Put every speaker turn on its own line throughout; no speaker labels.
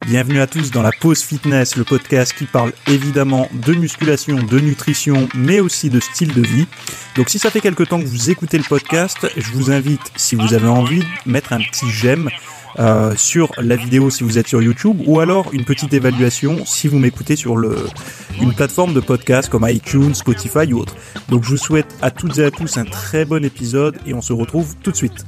Bienvenue à tous dans la Pause Fitness, le podcast qui parle évidemment de musculation, de nutrition, mais aussi de style de vie. Donc si ça fait quelque temps que vous écoutez le podcast, je vous invite, si vous avez envie, de mettre un petit j'aime sur la vidéo si vous êtes sur YouTube, ou alors une petite évaluation si vous m'écoutez sur une plateforme de podcast comme iTunes, Spotify ou autre. Donc je vous souhaite à toutes et à tous un très bon épisode et on se retrouve tout de suite.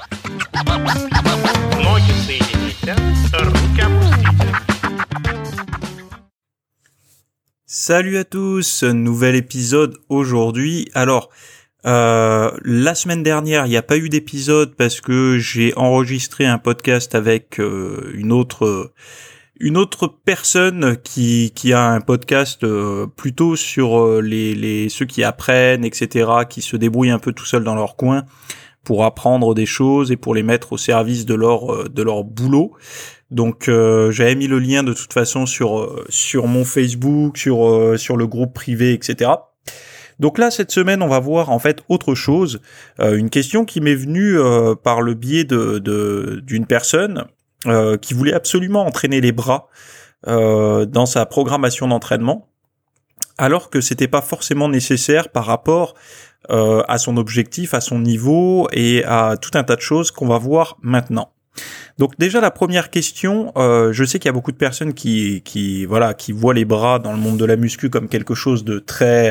Salut à tous, nouvel épisode aujourd'hui. Alors, la semaine dernière, il n'y a pas eu d'épisode parce que j'ai enregistré un podcast avec une autre personne qui a un podcast plutôt sur ceux qui apprennent, etc., qui se débrouillent un peu tout seuls dans leur coin pour apprendre des choses et pour les mettre au service de leur boulot. Donc j'avais mis le lien de toute façon sur mon Facebook, sur le groupe privé, etc. Donc là, cette semaine, on va voir en fait autre chose, une question qui m'est venue par le biais d'une personne qui voulait absolument entraîner les bras dans sa programmation d'entraînement, alors que c'était pas forcément nécessaire par rapport à son objectif, à son niveau et à tout un tas de choses qu'on va voir maintenant. Donc déjà la première question, je sais qu'il y a beaucoup de personnes qui voient les bras dans le monde de la muscu comme quelque chose de très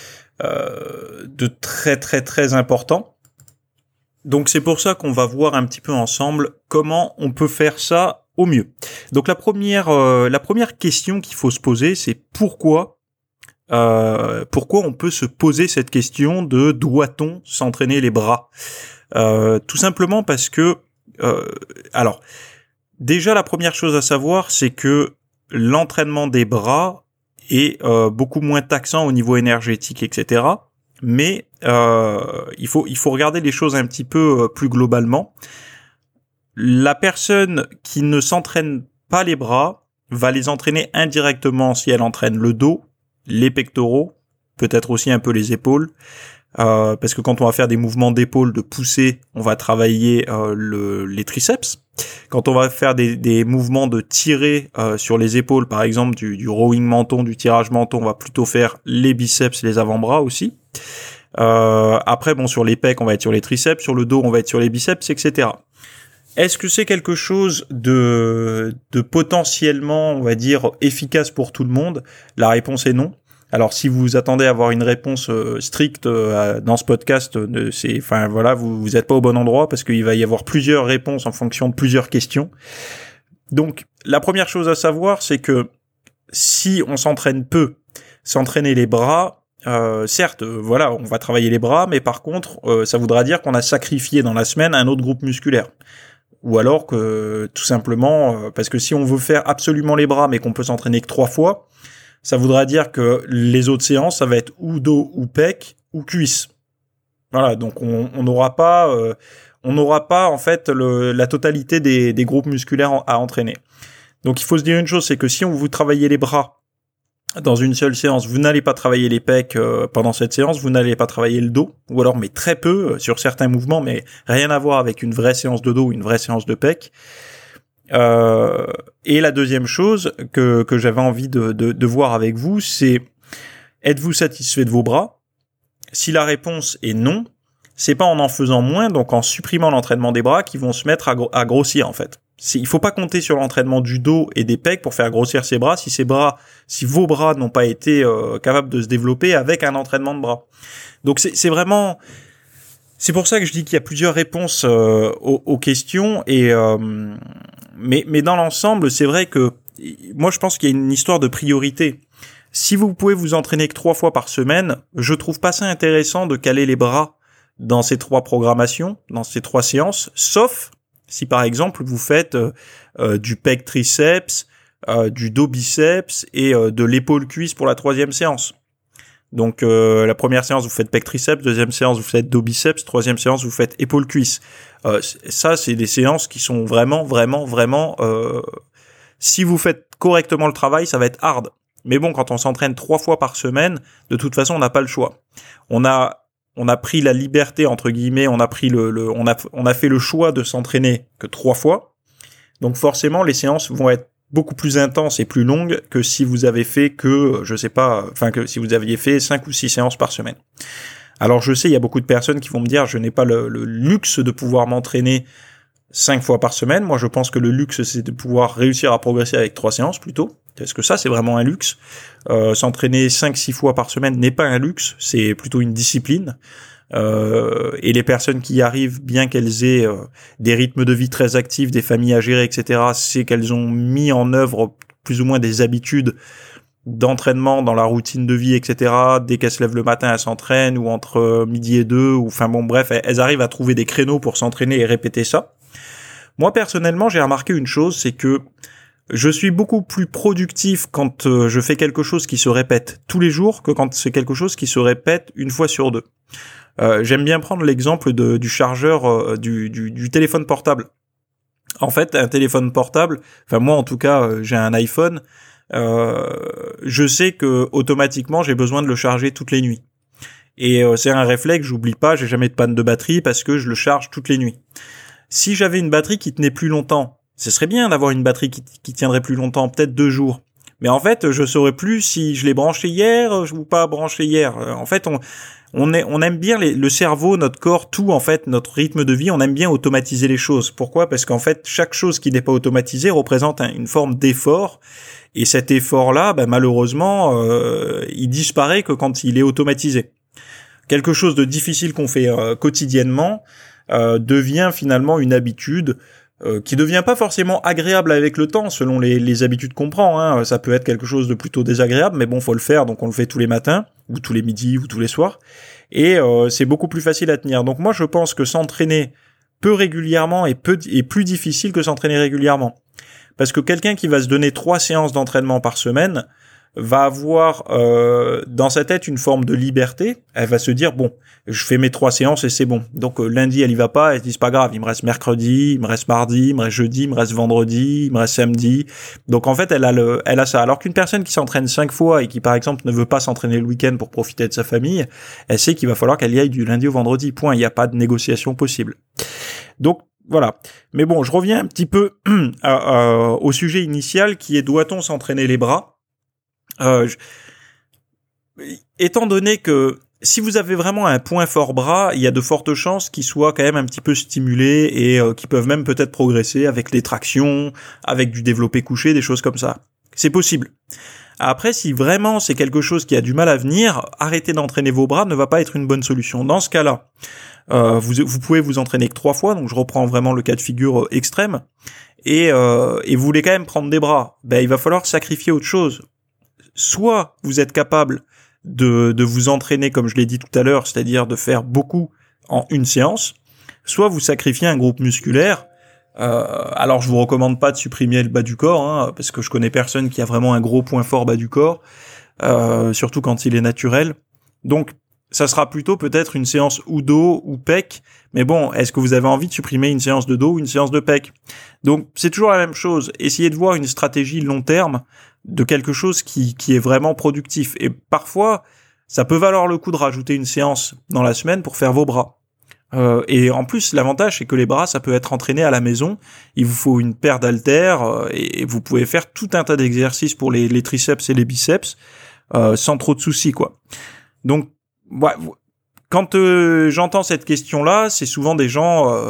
très important. Donc c'est pour ça qu'on va voir un petit peu ensemble comment on peut faire ça au mieux. Donc la première question qu'il faut se poser, c'est pourquoi on peut se poser cette question de doit-on s'entraîner les bras ? Tout simplement parce que alors, déjà la première chose à savoir, c'est que l'entraînement des bras est beaucoup moins taxant au niveau énergétique, etc. Mais il faut regarder les choses un petit peu plus globalement. La personne qui ne s'entraîne pas les bras va les entraîner indirectement si elle entraîne le dos, les pectoraux, peut-être aussi un peu les épaules. Parce que quand on va faire des mouvements d'épaule, de pousser, on va travailler les triceps. Quand on va faire des mouvements de tirer sur les épaules, par exemple du rowing menton, du tirage menton, on va plutôt faire les biceps, les avant-bras aussi. Après, sur les pecs, on va être sur les triceps, sur le dos, on va être sur les biceps, etc. Est-ce que c'est quelque chose de potentiellement, on va dire, efficace pour tout le monde ? La réponse est non. Alors si vous attendez à avoir une réponse stricte dans ce podcast, vous êtes pas au bon endroit parce qu'il va y avoir plusieurs réponses en fonction de plusieurs questions. Donc la première chose à savoir, c'est que si on s'entraîne peu, s'entraîner les bras, certes, on va travailler les bras, mais par contre, ça voudra dire qu'on a sacrifié dans la semaine un autre groupe musculaire. Ou alors que tout simplement, parce que si on veut faire absolument les bras, mais qu'on peut s'entraîner que 3 fois, ça voudra dire que les autres séances, ça va être ou dos, ou pec, ou cuisse. Voilà, donc on n'aura pas en fait la totalité des groupes musculaires à entraîner. Donc il faut se dire une chose, c'est que si vous travaillez les bras dans une seule séance, vous n'allez pas travailler les pecs pendant cette séance, vous n'allez pas travailler le dos, ou alors mais très peu sur certains mouvements, mais rien à voir avec une vraie séance de dos ou une vraie séance de pec. Et la deuxième chose que j'avais envie de voir avec vous, c'est êtes-vous satisfait de vos bras ? Si la réponse est non, c'est pas en faisant moins, donc en supprimant l'entraînement des bras, qu'ils vont se mettre à grossir en fait. Il faut pas compter sur l'entraînement du dos et des pecs pour faire grossir ses bras si vos bras n'ont pas été capables de se développer avec un entraînement de bras. Donc c'est vraiment... C'est pour ça que je dis qu'il y a plusieurs réponses aux questions et mais dans l'ensemble, c'est vrai que moi je pense qu'il y a une histoire de priorité. Si vous pouvez vous entraîner que 3 fois par semaine, je trouve pas ça intéressant de caler les bras dans ces 3 programmations, dans ces 3 séances, sauf si par exemple vous faites du pec triceps, du dos biceps et de l'épaule cuisse pour la 3e séance. Donc la première séance vous faites pec triceps, deuxième séance vous faites dos biceps, troisième séance vous faites épaule cuisse. Ça c'est des séances qui sont vraiment si vous faites correctement le travail, ça va être hard. Mais bon, quand on s'entraîne 3 fois par semaine, de toute façon on n'a pas le choix. On a pris la liberté entre guillemets, on a fait le choix de s'entraîner que 3 fois. Donc forcément les séances vont être beaucoup plus intense et plus longue que si vous avez fait que si vous aviez fait 5 ou 6 séances par semaine. Alors je sais, il y a beaucoup de personnes qui vont me dire je n'ai pas le luxe de pouvoir m'entraîner 5 fois par semaine. Moi je pense que le luxe c'est de pouvoir réussir à progresser avec 3 séances plutôt. Est-ce que ça c'est vraiment un luxe? S'entraîner 5-6 fois par semaine n'est pas un luxe, c'est plutôt une discipline. Et les personnes qui y arrivent, bien qu'elles aient des rythmes de vie très actifs, des familles à gérer, etc., c'est qu'elles ont mis en œuvre plus ou moins des habitudes d'entraînement dans la routine de vie, etc. Dès qu'elles se lèvent le matin, elles s'entraînent, ou entre midi et 2, ou enfin bon bref, elles arrivent à trouver des créneaux pour s'entraîner et répéter ça. Moi personnellement, j'ai remarqué une chose, c'est que je suis beaucoup plus productif quand je fais quelque chose qui se répète tous les jours que quand c'est quelque chose qui se répète une fois sur 2. J'aime bien prendre l'exemple du chargeur du téléphone portable. En fait, un téléphone portable, enfin moi en tout cas, j'ai un iPhone, je sais que automatiquement j'ai besoin de le charger toutes les nuits. Et c'est un réflexe, j'oublie pas, j'ai jamais de panne de batterie parce que je le charge toutes les nuits. Si j'avais une batterie qui tenait plus longtemps, ce serait bien d'avoir une batterie qui tiendrait plus longtemps, peut-être 2 jours. Mais en fait, je saurais plus si je l'ai branché hier ou pas branché hier. En fait, on aime bien le cerveau, notre corps, tout en fait, notre rythme de vie, on aime bien automatiser les choses. Pourquoi? Parce qu'en fait, chaque chose qui n'est pas automatisée représente une forme d'effort. Et cet effort-là, malheureusement, il disparaît que quand il est automatisé. Quelque chose de difficile qu'on fait quotidiennement devient finalement une habitude qui devient pas forcément agréable avec le temps, selon les habitudes qu'on prend. Hein. Ça peut être quelque chose de plutôt désagréable, mais bon, faut le faire, donc on le fait tous les matins, ou tous les midis, ou tous les soirs. Et c'est beaucoup plus facile à tenir. Donc moi, je pense que s'entraîner peu régulièrement est plus difficile que s'entraîner régulièrement. Parce que quelqu'un qui va se donner 3 séances d'entraînement par semaine va avoir dans sa tête une forme de liberté. Elle va se dire bon, je fais mes 3 séances et c'est bon. Donc lundi elle y va pas, elle se dit c'est pas grave, il me reste mercredi, il me reste mardi, il me reste jeudi, il me reste vendredi, il me reste samedi. Donc en fait elle a ça. Alors qu'une personne qui s'entraîne 5 fois et qui par exemple ne veut pas s'entraîner le week-end pour profiter de sa famille, elle sait qu'il va falloir qu'elle y aille du lundi au vendredi. Point. Il n'y a pas de négociation possible. Donc voilà. Mais bon, je reviens un petit peu au sujet initial qui est doit-on s'entraîner les bras? Étant donné que si vous avez vraiment un point fort bras, il y a de fortes chances qu'ils soient quand même un petit peu stimulés et qu'ils peuvent même peut-être progresser avec les tractions, avec du développé couché, des choses comme ça. C'est possible. Après, si vraiment c'est quelque chose qui a du mal à venir, arrêter d'entraîner vos bras ne va pas être une bonne solution. Dans ce cas-là, vous pouvez vous entraîner que 3 fois, donc je reprends vraiment le cas de figure extrême, et vous voulez quand même prendre des bras, il va falloir sacrifier autre chose. Soit vous êtes capable de vous entraîner comme je l'ai dit tout à l'heure, c'est-à-dire de faire beaucoup en une séance, soit vous sacrifiez un groupe musculaire. Alors je vous recommande pas de supprimer le bas du corps, hein, parce que je connais personne qui a vraiment un gros point fort bas du corps, surtout quand il est naturel. Donc ça sera plutôt peut-être une séance ou dos ou pec, mais bon, est-ce que vous avez envie de supprimer une séance de dos ou une séance de pec? Donc c'est toujours la même chose, essayez de voir une stratégie long terme de quelque chose qui est vraiment productif. Et parfois, ça peut valoir le coup de rajouter une séance dans la semaine pour faire vos bras. Et en plus, l'avantage, c'est que les bras, ça peut être entraîné à la maison. Il vous faut une paire d'haltères et vous pouvez faire tout un tas d'exercices pour les triceps et les biceps sans trop de soucis, quoi. Donc, ouais, quand j'entends cette question-là, c'est souvent des gens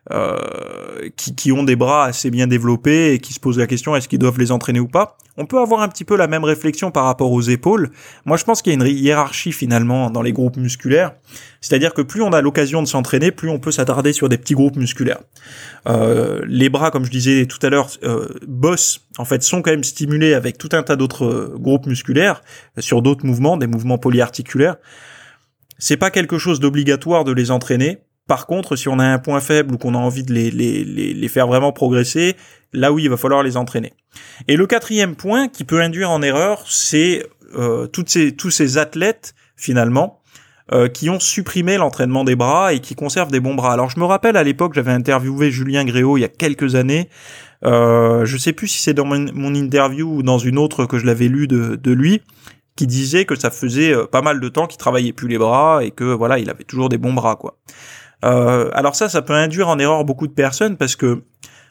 qui ont des bras assez bien développés et qui se posent la question est-ce qu'ils doivent les entraîner ou pas. On peut avoir un petit peu la même réflexion par rapport aux épaules. Moi, je pense qu'il y a une hiérarchie finalement dans les groupes musculaires. C'est-à-dire que plus on a l'occasion de s'entraîner, plus on peut s'attarder sur des petits groupes musculaires. Les bras, comme je disais tout à l'heure, en fait, sont quand même stimulés avec tout un tas d'autres groupes musculaires sur d'autres mouvements, des mouvements polyarticulaires. C'est pas quelque chose d'obligatoire de les entraîner. Par contre, si on a un point faible ou qu'on a envie de les faire vraiment progresser, là oui, il va falloir les entraîner. Et le 4e point qui peut induire en erreur, c'est tous ces athlètes, finalement, qui ont supprimé l'entraînement des bras et qui conservent des bons bras. Alors, je me rappelle, à l'époque, j'avais interviewé Julien Gréau il y a quelques années. Je sais plus si c'est dans mon interview ou dans une autre que je l'avais lu de lui, qui disait que ça faisait pas mal de temps qu'il travaillait plus les bras et que, voilà, il avait toujours des bons bras, quoi. Alors ça peut induire en erreur beaucoup de personnes parce que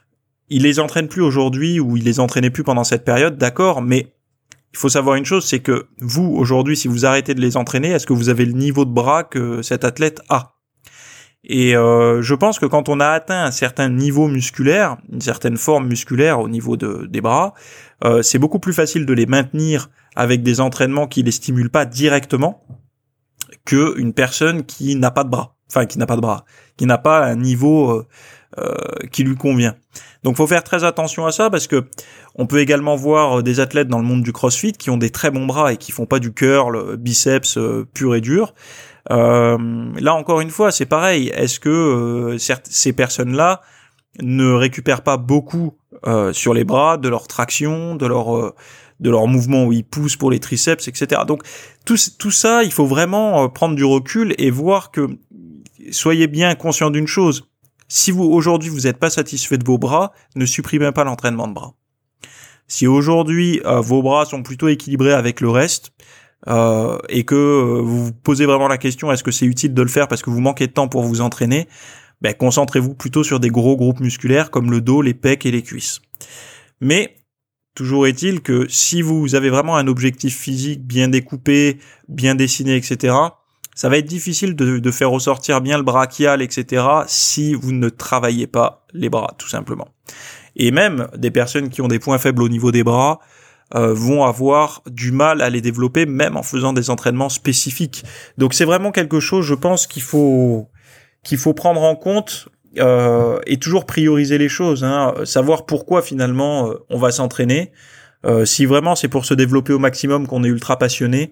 il les entraîne plus aujourd'hui ou il les entraînait plus pendant cette période, d'accord, mais il faut savoir une chose, c'est que vous, aujourd'hui, si vous arrêtez de les entraîner, est-ce que vous avez le niveau de bras que cet athlète a? Et je pense que quand on a atteint un certain niveau musculaire, une certaine forme musculaire au niveau des bras, c'est beaucoup plus facile de les maintenir avec des entraînements qui les stimulent pas directement que une personne qui n'a pas de bras, qui n'a pas un niveau qui lui convient. Donc faut faire très attention à ça parce que on peut également voir des athlètes dans le monde du CrossFit qui ont des très bons bras et qui font pas du curl, biceps pur et dur. Là encore une fois, c'est pareil. Est-ce que ces personnes-là ne récupèrent pas beaucoup sur les bras de leur traction, de leur mouvement où ils poussent pour les triceps, etc. Donc tout ça, il faut vraiment prendre du recul et voir que soyez bien conscient d'une chose. Si aujourd'hui vous n'êtes pas satisfait de vos bras, ne supprimez pas l'entraînement de bras. Si aujourd'hui vos bras sont plutôt équilibrés avec le reste, et que vous vous posez vraiment la question est-ce que c'est utile de le faire parce que vous manquez de temps pour vous entraîner, concentrez-vous plutôt sur des gros groupes musculaires comme le dos, les pecs et les cuisses. Mais toujours est-il que si vous avez vraiment un objectif physique bien découpé, bien dessiné, etc., ça va être difficile de faire ressortir bien le brachial, etc., si vous ne travaillez pas les bras, tout simplement. Et même des personnes qui ont des points faibles au niveau des bras vont avoir du mal à les développer, même en faisant des entraînements spécifiques. Donc c'est vraiment quelque chose, je pense, qu'il faut prendre en compte et toujours prioriser les choses, savoir pourquoi finalement on va s'entraîner. Si vraiment c'est pour se développer au maximum qu'on est ultra passionné,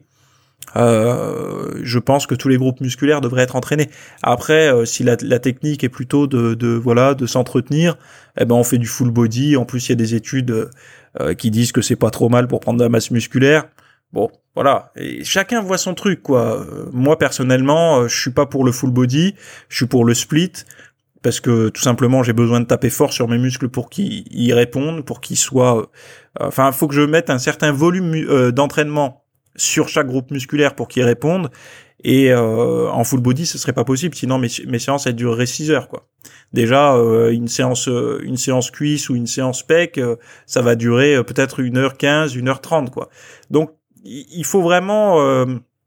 je pense que tous les groupes musculaires devraient être entraînés. Après, si la technique est plutôt de s'entretenir, on fait du full body. En plus, il y a des études qui disent que c'est pas trop mal pour prendre de la masse musculaire. Bon, voilà. Et chacun voit son truc, quoi. Moi, personnellement, je suis pas pour le full body. Je suis pour le split. Parce que tout simplement j'ai besoin de taper fort sur mes muscles pour qu'ils y répondent, pour qu'ils soient... faut que je mette un certain volume d'entraînement sur chaque groupe musculaire pour qu'ils répondent. Et en full body, ce serait pas possible, sinon mes séances elles dureraient 6 heures, quoi. Déjà, une séance cuisse ou une séance pec, ça va durer peut-être 1h15, 1h30, quoi. Donc, il faut vraiment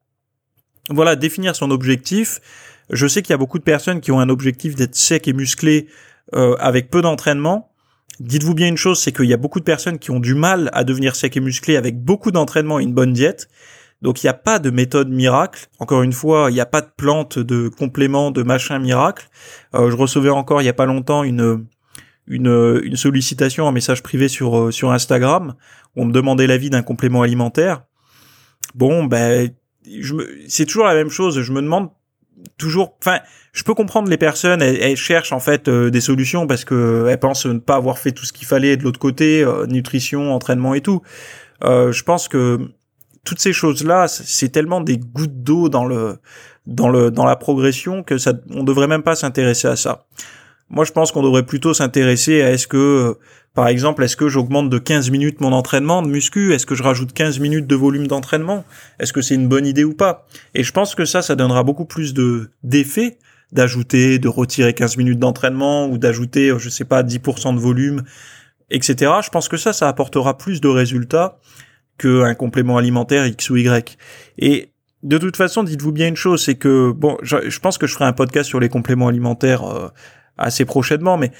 définir son objectif. Je sais qu'il y a beaucoup de personnes qui ont un objectif d'être sec et musclé avec peu d'entraînement. Dites-vous bien une chose, c'est qu'il y a beaucoup de personnes qui ont du mal à devenir sec et musclé avec beaucoup d'entraînement et une bonne diète. Donc il n'y a pas de méthode miracle. Encore une fois, il n'y a pas de plante, de complément, de machin miracle. Je recevais encore il n'y a pas longtemps une sollicitation en message privé sur Instagram où on me demandait l'avis d'un complément alimentaire. Bon, c'est toujours la même chose. Je me demande toujours, je peux comprendre les personnes, elles cherchent en fait des solutions parce que elles pensent ne pas avoir fait tout ce qu'il fallait de l'autre côté, nutrition, entraînement et tout. Je pense que toutes ces choses-là, c'est tellement des gouttes d'eau dans la progression que on devrait même pas s'intéresser à ça. Moi, je pense qu'on devrait plutôt s'intéresser à est-ce que j'augmente de 15 minutes mon entraînement de muscu? Est-ce que je rajoute 15 minutes de volume d'entraînement? Est-ce que c'est une bonne idée ou pas? Et je pense que ça donnera beaucoup plus d'effet d'ajouter, de retirer 15 minutes d'entraînement ou d'ajouter, 10% de volume, etc. Je pense que ça apportera plus de résultats qu'un complément alimentaire X ou Y. Et de toute façon, dites-vous bien une chose, c'est que, je pense que je ferai un podcast sur les compléments alimentaires assez prochainement, mais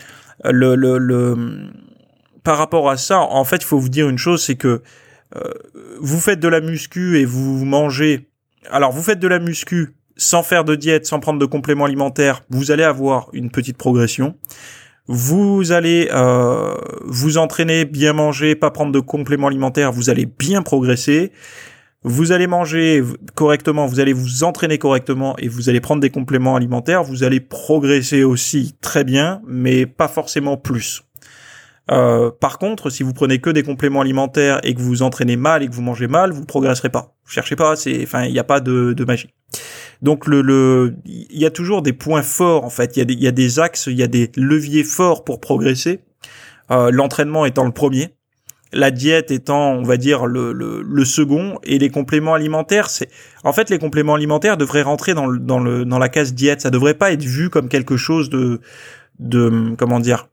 par rapport à ça, en fait, il faut vous dire une chose, c'est que vous faites de la muscu et vous mangez... Alors, vous faites de la muscu sans faire de diète, sans prendre de compléments alimentaires, vous allez avoir une petite progression. Vous allez vous entraîner, bien manger, pas prendre de compléments alimentaires, vous allez bien progresser. Vous allez manger correctement, vous allez vous entraîner correctement et vous allez prendre des compléments alimentaires, vous allez progresser aussi très bien, mais pas forcément plus. Par contre, si vous prenez que des compléments alimentaires et que vous vous entraînez mal et que vous mangez mal, vous progresserez pas. Cherchez pas, il n'y a pas de magie. Donc il y a toujours des points forts en fait, il y a des axes, il y a des leviers forts pour progresser. L'entraînement étant le premier, la diète étant, on va dire, le second, et les compléments alimentaires, les compléments alimentaires devraient rentrer dans la case diète. Ça devrait pas être vu comme quelque chose de comment dire,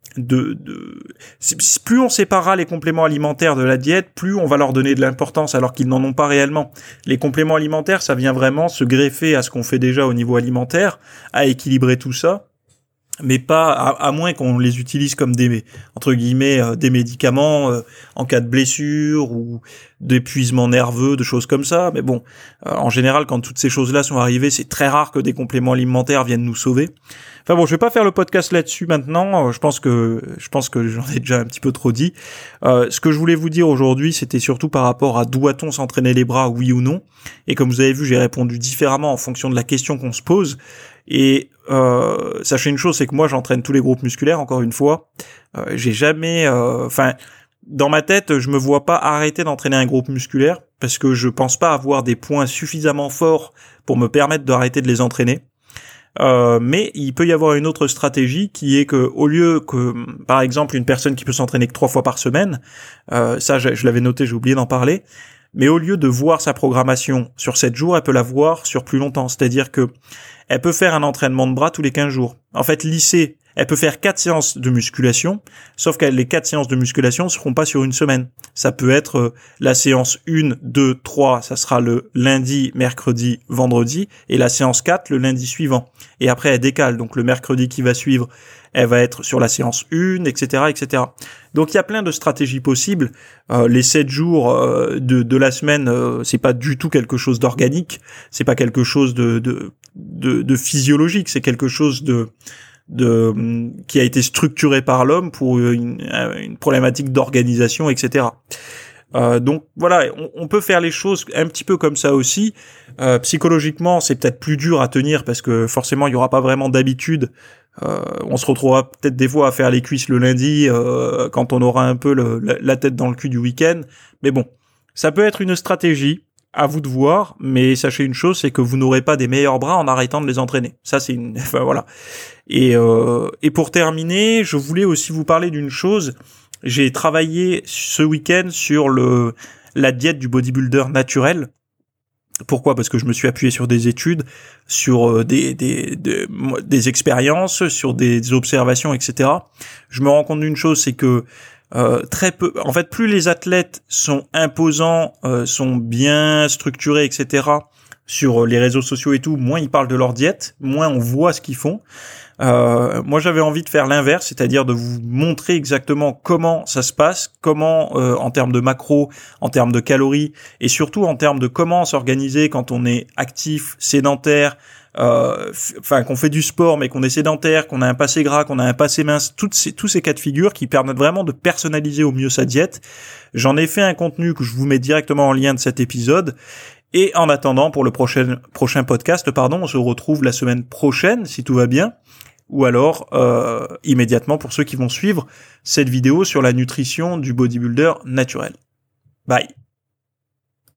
plus on séparera les compléments alimentaires de la diète, plus on va leur donner de l'importance alors qu'ils n'en ont pas réellement. Les compléments alimentaires, ça vient vraiment se greffer à ce qu'on fait déjà au niveau alimentaire, à équilibrer tout ça, mais pas à moins qu'on les utilise comme des entre guillemets des médicaments en cas de blessure ou d'épuisement nerveux, de choses comme ça. Mais bon, en général, quand toutes ces choses-là sont arrivées, c'est très rare que des compléments alimentaires viennent nous sauver. Enfin bon, je vais pas faire le podcast là-dessus maintenant. Je pense que j'en ai déjà un petit peu trop dit. Ce que je voulais vous dire aujourd'hui, c'était surtout par rapport à doit-on s'entraîner les bras, oui ou non. Et comme vous avez vu, j'ai répondu différemment en fonction de la question qu'on se pose. Et sachez une chose, c'est que moi j'entraîne tous les groupes musculaires, encore une fois. J'ai jamais... dans ma tête, je me vois pas arrêter d'entraîner un groupe musculaire parce que je pense pas avoir des points suffisamment forts pour me permettre d'arrêter de les entraîner. Mais il peut y avoir une autre stratégie qui est que au lieu que, par exemple, une personne qui peut s'entraîner que 3 fois par semaine, ça je l'avais noté, j'ai oublié d'en parler, mais au lieu de voir sa programmation sur 7 jours, elle peut la voir sur plus longtemps. C'est-à-dire que elle peut faire un entraînement de bras tous les 15 jours. En fait, lycée, elle peut faire 4 séances de musculation, sauf que les 4 séances de musculation ne seront pas sur une semaine. Ça peut être la séance 1, 2, 3, ça sera le lundi, mercredi, vendredi, et la séance 4 le lundi suivant. Et après, elle décale. Donc le mercredi qui va suivre, elle va être sur la séance 1, etc., etc. Donc il y a plein de stratégies possibles. Les 7 jours de la semaine, c'est pas du tout quelque chose d'organique, c'est pas quelque chose de physiologique, c'est quelque chose qui a été structuré par l'homme pour une problématique d'organisation, etc. Donc voilà, on peut faire les choses un petit peu comme ça aussi. Psychologiquement, c'est peut-être plus dur à tenir parce que forcément, il y aura pas vraiment d'habitude. On se retrouvera peut-être des fois à faire les cuisses le lundi quand on aura un peu la tête dans le cul du week-end. Mais bon, ça peut être une stratégie. À vous de voir, mais sachez une chose, c'est que vous n'aurez pas des meilleurs bras en arrêtant de les entraîner. Ça, c'est enfin voilà. Et pour terminer, je voulais aussi vous parler d'une chose. J'ai travaillé ce week-end sur la diète du bodybuilder naturel. Pourquoi ? Parce que je me suis appuyé sur des études, sur des expériences, sur des observations, etc. Je me rends compte d'une chose, c'est que très peu. En fait, plus les athlètes sont imposants, sont bien structurés, etc. sur les réseaux sociaux et tout, moins ils parlent de leur diète, moins on voit ce qu'ils font. Moi, j'avais envie de faire l'inverse, c'est-à-dire de vous montrer exactement comment ça se passe, comment en termes de macros, en termes de calories, et surtout en termes de comment s'organiser quand on est actif, sédentaire, qu'on fait du sport mais qu'on est sédentaire, qu'on a un passé gras, qu'on a un passé mince, tous ces cas de figure qui permettent vraiment de personnaliser au mieux sa diète. J'en ai fait un contenu que je vous mets directement en lien de cet épisode. Et en attendant, pour le prochain podcast, on se retrouve la semaine prochaine, si tout va bien, ou alors immédiatement pour ceux qui vont suivre cette vidéo sur la nutrition du bodybuilder naturel. Bye.